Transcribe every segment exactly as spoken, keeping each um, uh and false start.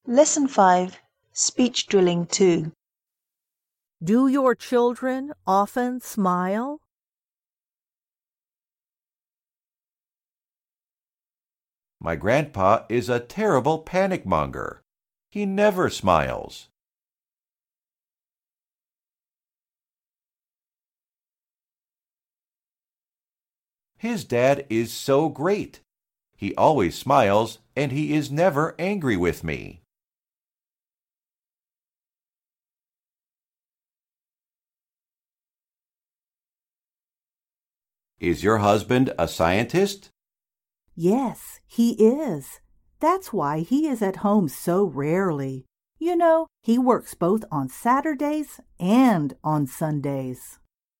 Lesson five, Speech Drilling two. Do your children often smile? My grandpa is a terrible panic monger. He never smiles. His dad is so great. He always smiles, and he is never angry with me. Is your husband a scientist? Yes, he is. That's why he is at home so rarely. You know, he works both on Saturdays and on Sundays.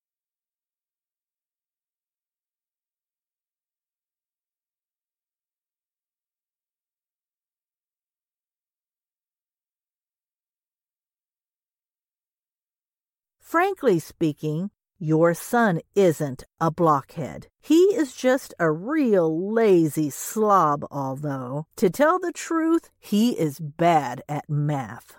Frankly speaking, your son isn't a blockhead. He is just a real lazy slob, although, to tell the truth, he is bad at math.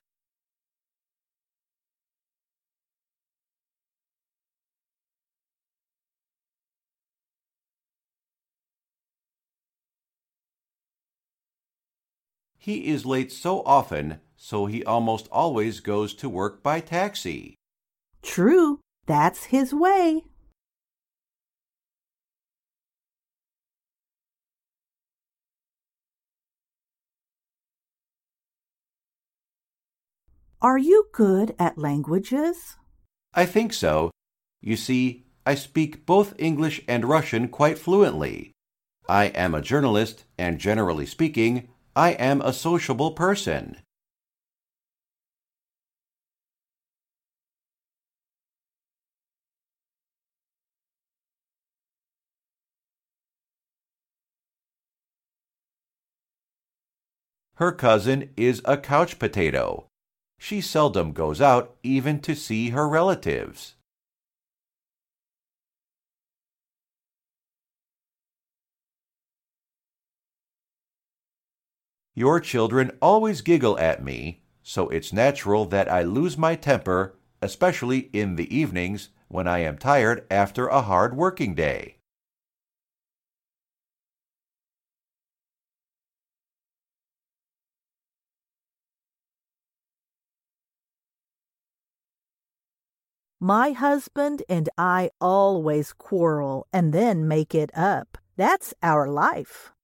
He is late so often, so he almost always goes to work by taxi. True, that's his way. Are you good at languages? I think so. You see, I speak both English and Russian quite fluently. I am a journalist, and generally speaking, I am a sociable person. Her cousin is a couch potato. She seldom goes out even to see her relatives. Your children always giggle at me, so it's natural that I lose my temper, especially in the evenings when I am tired after a hard working day. My husband and I always quarrel and then make it up. That's our life.